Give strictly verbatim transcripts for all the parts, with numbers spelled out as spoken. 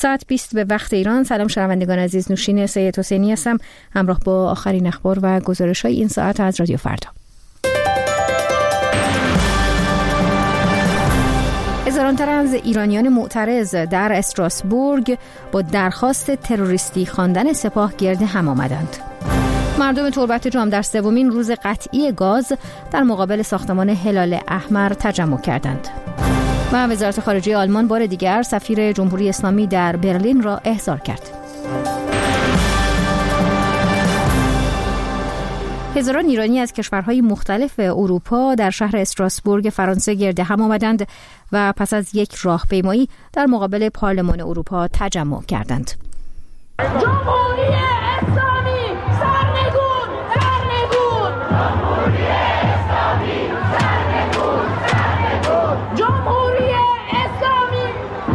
ساعت بیست به وقت ایران. سلام شنوندگان عزیز، نوشین سید حسینی هستم همراه با آخرین اخبار و گزارش‌های این ساعت از رادیو فردا. هزاران تن از ایرانیان معترض در استراسبورگ با درخواست تروریستی خواندن سپاه گرد هم آمدند. مردم تربت جام در سومین روز قطعی گاز در مقابل ساختمان هلال احمر تجمع کردند. و وزارت خارجه آلمان بار دیگر سفیر جمهوری اسلامی در برلین را احضار کرد. هزاران ایرانی از کشورهای مختلف اروپا در شهر استراسبورگ فرانسه گرد هم آمدند و پس از یک راهپیمایی در مقابل پارلمان اروپا تجمع کردند. جمهوری اسلامی سرنگون سرنگون جمهوری اسلامی سرنگون سرنگون جمهوری اسلامی.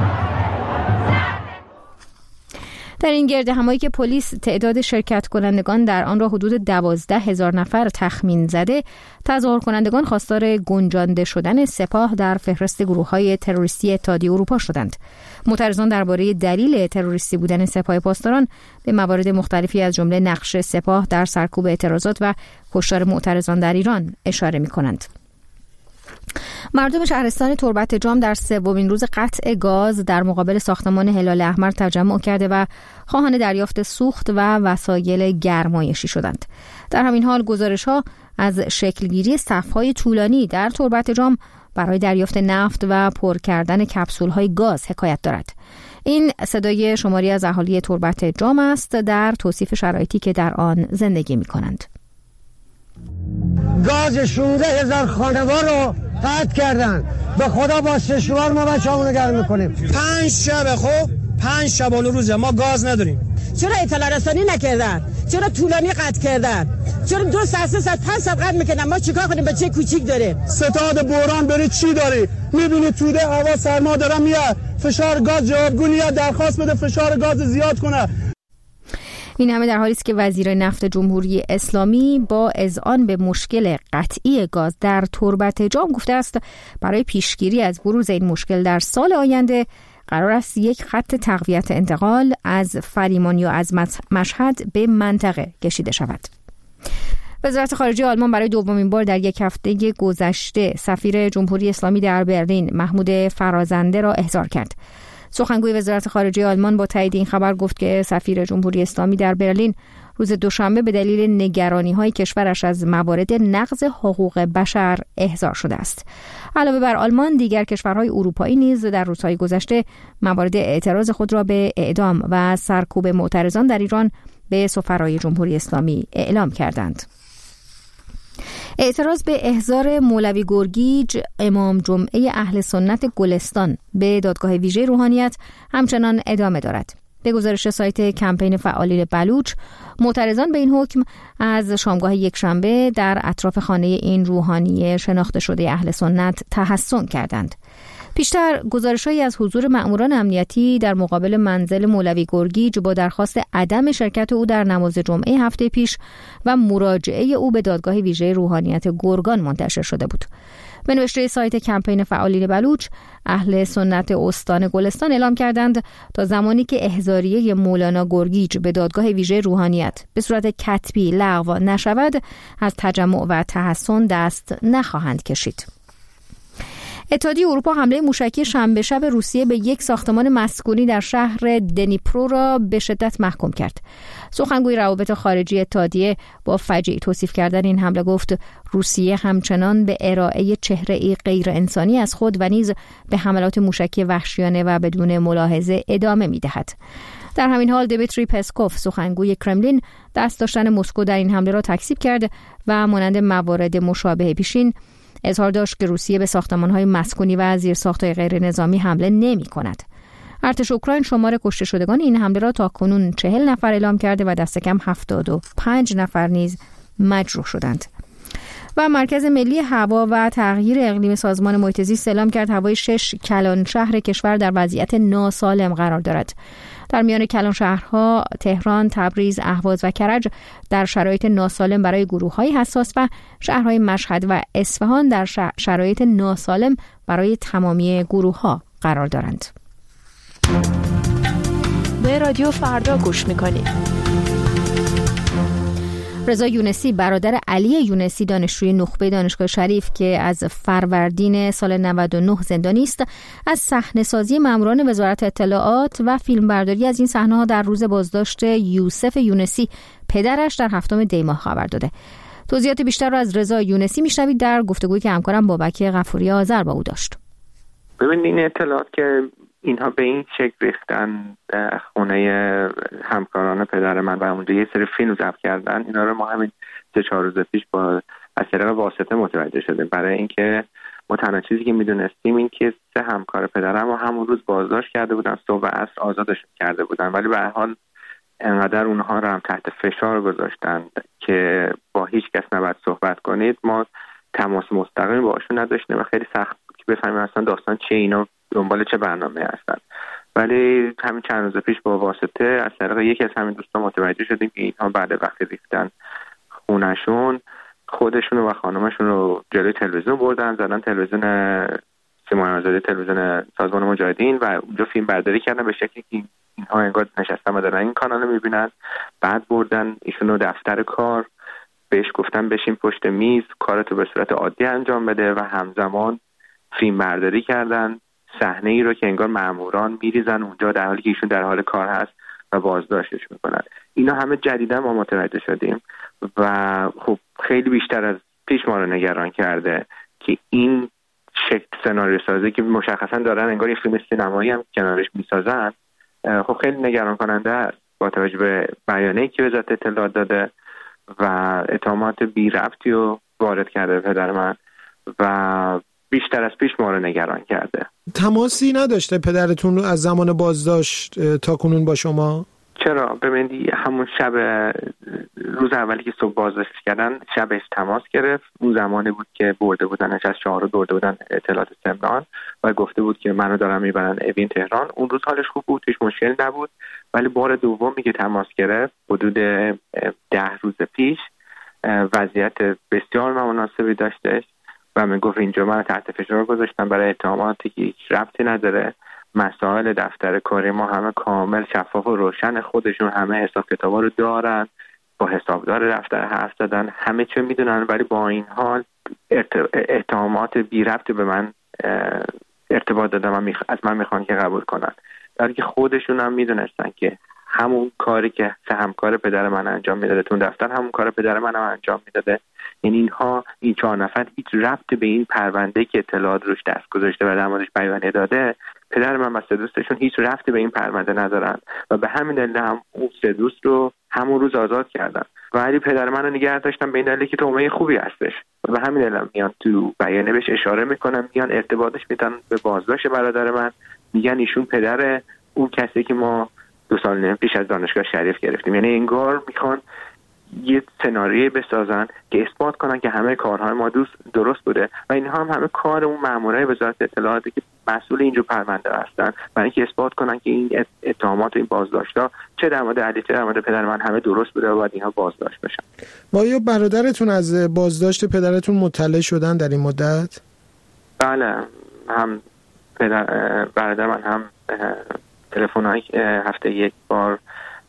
در این گرد همایی که پلیس تعداد شرکت کنندگان در آن را حدود دوازده هزار نفر تخمین زده، تظاهر کنندگان خواستار گنجانده شدن سپاه در فهرست گروه‌های تروریستی اتحادیه اروپا شدند. معترضان درباره دلیل تروریستی بودن سپاه پاسداران به موارد مختلفی از جمله نقش سپاه در سرکوب اعتراضات و کشتار معترضان در ایران اشاره می‌کنند. مردم شهرستان تربت جام در سومین روز قطع گاز در مقابل ساختمان هلال احمر تجمع کرده و خواهان دریافت سوخت و وسایل گرمایشی شدند. در همین حال گزارش‌ها از شکلگیری صف‌های طولانی در تربت جام برای دریافت نفت و پر کردن کپسول‌های گاز حکایت دارد. این صدای شماری از اهالی تربت جام است در توصیف شرایطی که در آن زندگی می‌کنند. گاز شانزده هزار خانوار رو قطع کردن. به خدا با سشوار ما بچه‌مون گرم میکنیم. پنج شب خب پنج شبانه روزه ما گاز نداریم. چرا اطلاع رسانی نکردن؟ چرا طولانی قطع کردن؟ چرا دو ساعت سه ساعت پنج ساعت قطع میکنن؟ ما چیکار کنیم؟ بچه کوچیک داره. ستاد بحران بری چی داری؟ میبینی توده هوا سرما داره میاد. فشار گاز جوابگویی درخواست بده فشار گاز زیاد کنه. این همه در حالی است که وزیر نفت جمهوری اسلامی با اذعان به مشکل قطعی گاز در تربت جام گفته است برای پیشگیری از بروز این مشکل در سال آینده قرار است یک خط تقویت انتقال از فریمان یا از مشهد به منطقه کشیده شود. وزارت خارجه آلمان برای دومین بار در یک هفته گذشته سفیر جمهوری اسلامی در برلین محمود فرازنده را احضار کرد. سخنگوی وزارت خارجه آلمان با تایید این خبر گفت که سفیر جمهوری اسلامی در برلین روز دوشنبه به دلیل نگرانی‌های کشورش از موارد نقض حقوق بشر احضار شده است. علاوه بر آلمان، دیگر کشورهای اروپایی نیز در روزهای گذشته موارد اعتراض خود را به اعدام و سرکوب معترضان در ایران به سفرای جمهوری اسلامی اعلام کردند. اعتراض به احضار مولوی گرگیج امام جمعه اهل سنت گلستان به دادگاه ویژه روحانیت همچنان ادامه دارد. به گزارش سایت کمپین فعالین بلوچ، معترضان به این حکم از شامگاه یکشنبه در اطراف خانه این روحانی شناخته شده اهل سنت تحصن کردند. پیشتر گزارش‌هایی از حضور مأموران امنیتی در مقابل منزل مولوی گرگیج با درخواست عدم شرکت او در نماز جمعه هفته پیش و مراجعه او به دادگاه ویژه روحانیت گرگان منتشر شده بود. به نوشته سایت کمپین فعالین بلوچ، اهل سنت استان گلستان اعلام کردند تا زمانی که احضاریه مولانا گرگیج به دادگاه ویژه روحانیت به صورت کتبی لغو نشود، از تجمع و تحصن دست نخواهند کشید. اتحادیه اروپا حمله موشکی شنبه شب روسیه به یک ساختمان مسکونی در شهر دنیپرو را به شدت محکوم کرد. سخنگوی روابط خارجی اتحادیه با فجیع توصیف کردن این حمله گفت روسیه همچنان به ارائه چهره‌ای غیر انسانی از خود و نیز به حملات موشکی وحشیانه و بدون ملاحظه ادامه می‌دهد. در همین حال دیمیتری پسکوف سخنگوی کرملین دست داشتن مسکو در این حمله را تکذیب کرد و مانند موارد مشابه پیشین اظهار داشت که روسیه به ساختمان‌های مسکونی و زیرساخت‌های غیر نظامی حمله نمی‌کند. ارتش اوکراین شمار کشته شدگان این حمله را تاکنون چهل نفر اعلام کرده و دست کم هفتاد و پنج نفر نیز مجروح شدند. و مرکز ملی هوا و تغییر اقلیم سازمان محیط زیست اعلام کرد هوای شش کلان شهر کشور در وضعیت ناسالم قرار دارد. در میان کلان شهرها تهران، تبریز، اهواز و کرج در شرایط ناسالم برای گروه‌های حساس و شهرهای مشهد و اصفهان در شرایط ناسالم برای تمامی گروه‌ها قرار دارند. برنامه رادیو فردا گوش میکنید. رضا یونسی برادر علی یونسی دانشجوی نخبه دانشگاه شریف که از فروردین سال نود و نه زندانی است، از صحنه‌سازی ماموران وزارت اطلاعات و فیلمبرداری از این صحنه‌ها در روز بازداشت یوسف یونسی پدرش در هفتم دی ماه خبر داده. توضیحات بیشتر را از رضا یونسی میشنوید در گفتگویی که همکارم بابک غفوری آذر با او داشت. ببینید این اطلاعات که اینها به این شکل ریختن خونه همکاران پدر من و اونجا یه سری فیلم ضبط کردن، اینا رو ما همین سه چهار روز پیش با از طریق واسطه متوجه شدیم. برای اینکه ما تنها چیزی که میدونستیم این که سه همکار پدرم رو همون روز بازداشت کرده بودن، صبح و عصر آزادشون کرده بودن، ولی به هر حال انقدر اونها رو هم تحت فشار گذاشتن که با هیچ کس نباید صحبت کنید. ما تماس مستقیم باشون نداشتیم و خیلی سخت که بفهمیم اصلا داستان چه، اینا دنبال چه برنامه هستن. ولی همین چند روز پیش با واسطه از طریق یکی از همین دوستان متوجه شدیم که اینها بعد وقتی ریختن خونشون، خودشون و خانمشون رو جلوی تلویزیون بردن، زدن تلویزیون سیمای آزادی، تلویزیون سازمان مجاهدین، و اونجا فیلم برداری کردن به شکلی که اینها انگار نشستن و دارن این کانال رو میبینن. بعد بردن ایشون رو دفتر کار، بهش گفتن بشین پشت میز، کارتو به صورت عادی انجام بده، و همزمان فیلم برداری کردن صحنه ای رو که انگار ماموران میریزن اونجا در حالی که ایشون در حال کار هست و بازداشتش میکنن. اینا همه جدیدا ما متوجه شدیم و خب خیلی بیشتر از پیش ما رو نگران کرده که این شکل سناریو سازی که مشخصا دارن انگار یه فیلم سینمایی هم کنارش میسازن، خب خیلی نگران کننده است با توجه به بیانیه‌ای که وزارت اطلاعات داده و اتهامات بی ربطی رو وارد کرده پدر من و بیشتر از پیش ما رو نگران کرده. تماسی نداشته پدرتون از زمان بازداشت تا کنون با شما؟ چرا؟ ببینید همون شب روز اولی که صبح بازداشت کردن شبش تماس گرفت. اون زمانی بود که برده بودنش از شهر رو برده بودن اطلاعات سمنان و گفته بود که منو دارن میبرن اوین تهران. اون روز حالش خوب بود، هیچ مشکل نبود، ولی بار دومی که تماس گرفت حدود ده روز پیش وضعیت بسیار نامناسبی داشتش و من گفت اینجا من تحت فشار گذاشتم برای اتهاماتی که هیچ ربطی نداره. مسائل دفتر کاری ما همه کامل شفاف و روشن، خودشون همه حساب کتابا رو دارن، با حسابدار دفتر حرف زدن، همه چه میدونن، ولی با این حال اتهامات بی ربط به من ارتباط دادن و از من میخوان که قبول کنن، در حالی که خودشون هم میدونستن که همون کاری که سه همکار پدر من انجام میداده تو دفتر همون کار پدر من هم انجام میداده. یعنی اینها این چهار نفر هیچ ربطی به این پرونده که اطلاعات روش دست گذاشته و در موردش بیانیه داده پدر من و سه دوستشون هیچ ربطی به این پرونده ندارن و به همین دلیل هم اون سه دوست رو همون روز آزاد کردن. ولی پدر من رو نگه داشتن به این دلیل که تهمه خوبی هستش و به همین دلیل هم میان تو بیانیه بهش اشاره میکنن، میان ارتباطش میدن به بازداشت برادر من، میگن ایشون پدر اون کسی که ما دو سال نیم پیش از دانشگاه شریف گرفتیم. یعنی انگار میخوان یه سناریویی بسازن که اثبات کنن که همه کارهای ما دوست درست بوده و اینها هم همه کار اون مامورای وزارت اطلاعاتی که مسئول اینجور پرونده هستن، برای اینکه اثبات کنن که این اتهامات و این بازداشت‌ها چه در مورد علی چه در مورد پدر من همه درست بوده و باید اینها بازداشت بشن. و یا برادرتون از بازداشت پدرتون مطلع شدن در این مدت؟ بله، هم پدر برادر من هم تلفن‌های هفته یک بار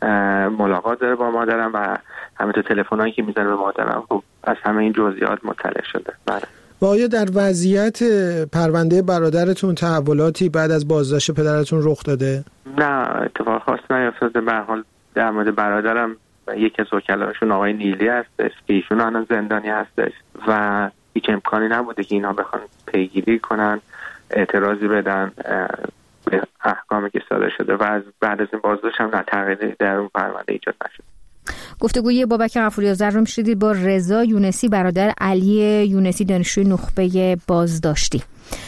ملاقات داره با مادرم و همینطور تلفن‌هایی که میزنه به مادرم خب از همه این جزئیات مطلع شده. بله. و آیا در وضعیت پرونده برادرتون تحولاتی بعد از بازداشت پدرتون رخ داده؟ نه، اتفاق خاصی نیفتاده. به هر حال در مورد برادرم یکی از وکلاشون آقای نیلی هستش که ایشون الان زندانی هستش و هیچ امکانی نبوده که اینا بخوان پیگیری کنن، اعتراضی بدن به احکامی که صادر شده و از بعد از این بازداشت هم تغییری در اون پرونده ایجاد نشد. گفتگوی بابک غفوری آذر رو میشنیدید با رضا یونسی برادر علی یونسی دانشجوی نخبه بازداشتی.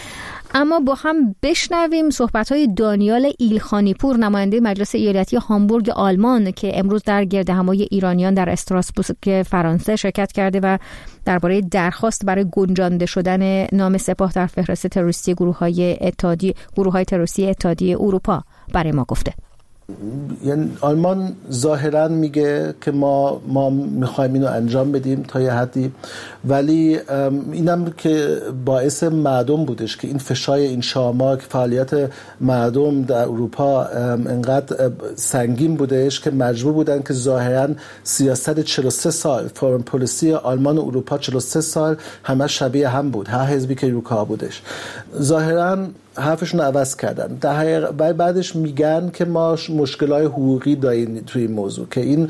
اما با هم بشنویم صحبت‌های دانیال ایلخانیپور نماینده مجلس ایالتی هامبورگ آلمان که امروز در گردهمایی ایرانیان در استراسبورگ فرانسه شرکت کرده و درباره درخواست برای گنجانده شدن نام سپاه در فهرست تروریستی گروه‌های اتحادیه گروه‌های تروریستی اتحادیه اروپا برای ما گفته. یعنی آلمان ظاهرا میگه که ما ما میخوایم اینو انجام بدیم تا یه حدی، ولی اینم که باعث مردم بودش که این فشار این شاما که فعالیت مردم در اروپا انقدر سنگین بودش که مجبور بودن که ظاهرا سیاست چهل و سه سال فورن پالیسی آلمان و اروپا چهل و سه سال همه شبیه هم بود، هر حزبی که رو کار بودش. ظاهرا حرفشون رو عوض کردن. در حقیقت بعدش میگن که ما مشکلات حقوقی داریم توی این موضوع که این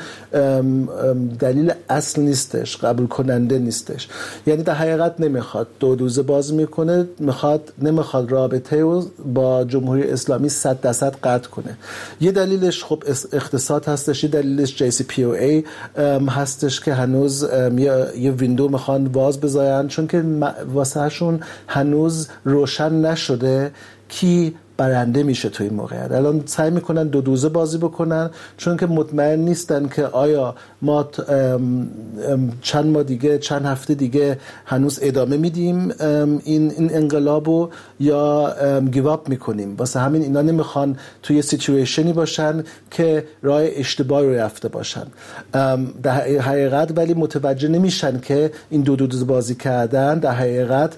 دلیل اصل نیستش، قبول کننده نیستش. یعنی در حقیقت نمیخواد دو روزه باز میکنه، میخواد نمیخواد رابطه رو با جمهوری اسلامی صد درصد قطع کنه. یه دلیلش خب اقتصاد هستش، یه دلیلش جی سی پی او ای هستش که هنوز یه ویندو میخوان باز بذارن، چون که واسهشون هنوز روشن نشده کی برنده میشه توی این موقعیت. الان سعی میکنن دو دوزه بازی بکنن، چون که مطمئن نیستن که آیا ما چند ماه دیگه چند هفته دیگه هنوز ادامه میدیم این این انقلابو یا گیواب میکنیم. واسه همین اینا نمیخوان توی سیچویشنی باشن که راه اشتباه رو رفته باشن. در حقیقت ولی متوجه نمیشن که این دو دوزه بازی کردن در حقیقت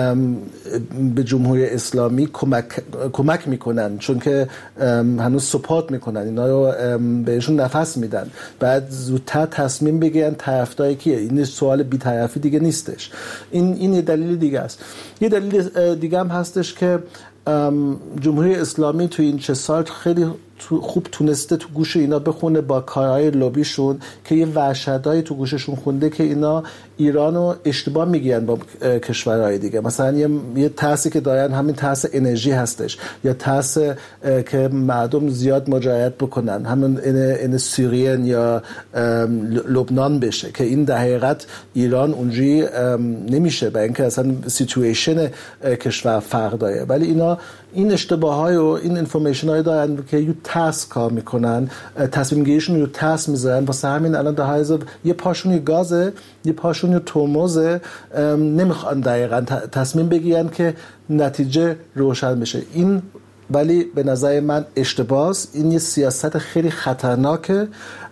به جمهوری اسلامی کمک کمک میکنن، چون که هنوز سپورت میکنن، اینا رو بهشون نفس میدن. بعد زودتر تصمیم بگیرن طرفدار کیه. این سوال بی‌طرفی دیگه نیستش. این این یه دلیل دیگه است. یه دلیل دیگه هم هستش که جمهوری اسلامی توی این چه سال خیلی خوب تونسته تو گوش اینا بخونه با کارهای لوبیشون که یه وحشتایی تو گوششون خونده که اینا ایرانو اشتباه میگیرن با کشورهای دیگه. مثلا یه, یه ترسی که دارن همین ترس انرژی هستش، یا ترس که مردم زیاد مجاهدت بکنن، همین این سوریه یا لبنان بشه، که این در حقیقت ایران اونجوری نمیشه، برای اینکه اصلا سیچویشن کشور فرق داره. ولی اینا این اشتباههای و این انفورمیشن های دارن که یه ترس کار میکنن، تصمیم گیریشون رو ترس میذارن. واسه همین الان در حال یه پاشون یه گازه، یه پاشون یه ترمزه، نمیخوان دقیقاً تصمیم بگیرن که نتیجه روشن بشه. این ولی به نظر من اشتباهه. این یه سیاست خیلی خطرناکه،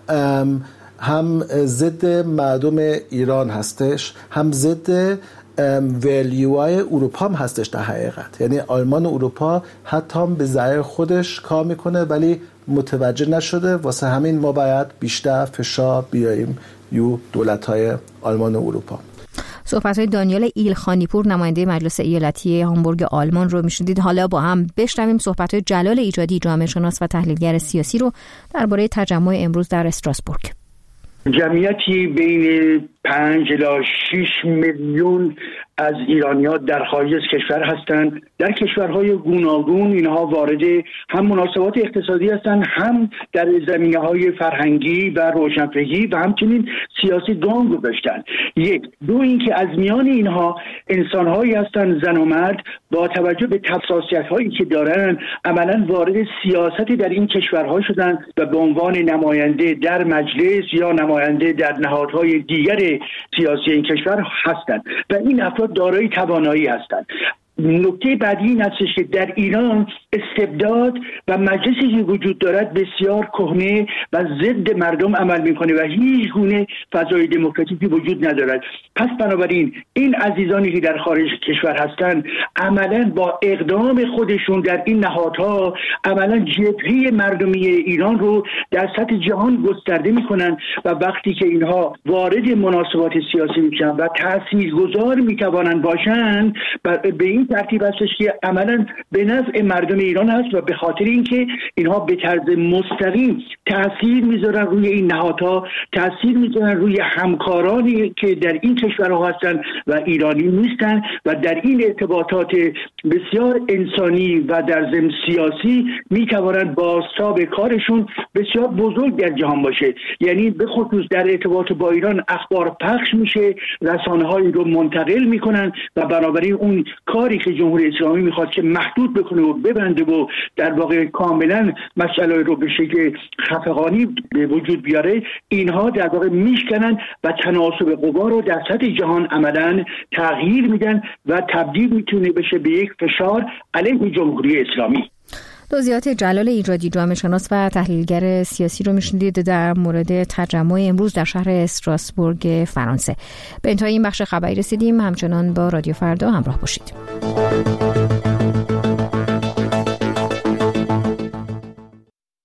هم ضد مردم ایران هستش، هم ضد ولیوهای اروپا هم هستش در حقیقت. یعنی آلمان و اروپا حتی هم به ضرر خودش کار میکنه ولی متوجه نشده. واسه همین ما باید بیشتر فشار بیاریم یو دولت‌های آلمان و اروپا. صحبت‌های دانیال ایلخانیپور نماینده مجلس ایالتی هامبورگ آلمان رو میشنیدید. حالا با هم بشنویم صحبت‌های جلال ایجادی، جامعه شناس و تحلیلگر سیاسی رو درباره تجمع امروز در استراسبورگ. جمعیتی بین پنج الی شش میلیون از ایرانی‌ها در خارج از کشور هستند. در کشورهای گوناگون اینها وارد هم مناسبات اقتصادی هستند، هم در زمینه‌های فرهنگی و روشنفکری و همچنین سیاسی گام گذاشتند. یک دو اینکه از میان اینها انسان‌هایی هستند، زن و مرد، با توجه به حساسیت‌هایی که دارند عملاً وارد سیاست در این کشورها شدند و به عنوان نماینده در مجلس یا نماینده در نهادهای دیگر سیاسی این کشور هستند و این افراد دارای توانایی هستند. نکته بعدی این هستش که در ایران استبداد و مجلسی که وجود دارد بسیار کهنه و ضد مردم عمل میکنه و هیچ گونه فضای دموکراتیکی وجود ندارد. پس بنابراین این عزیزانی که در خارج کشور هستند عملا با اقدام خودشون در این نهادها عملا جبهه مردمی ایران رو در سطح جهان گسترده میکنن و وقتی که اینها وارد مناسبات سیاسی میشن و تاثیرگذار میتوانند باشند به این ترتیب هستش که عملا به نفع مردم ایران هست و به خاطر اینکه اینها به طرز مستقیم تاثیر میذارن روی این نهادها، تاثیر میذارن روی همکارانی که در این کشورها هستن و ایرانی نیستن و در این ارتباطات بسیار انسانی و در ضمن سیاسی میتوانند بازتاب کارشون بسیار بزرگ در جهان باشه. یعنی به خصوص در ارتباط با ایران اخبار پخش میشه، رسانه‌هایی رو منتقل میکنن و بنابراین اون کاری که جمهوری اسلامی میخواد که محدود بکنه و ببنده و در واقع کاملا مسئله رو به شکل خفقانی به وجود بیاره، اینها در واقع میشکنن و تناسب قوا رو در سطح جهان عملا تغییر میدن و تبدیل میتونه بشه به یک فشار علیه جمهوری اسلامی. توضیحات جلال ایجادی، جامعه شناس و تحلیلگر سیاسی رو میشنیدید در مورد تجمع امروز در شهر استراسبورگ فرانسه. به انتهای این بخش خبری رسیدیم. همچنان با رادیو فردا همراه باشید.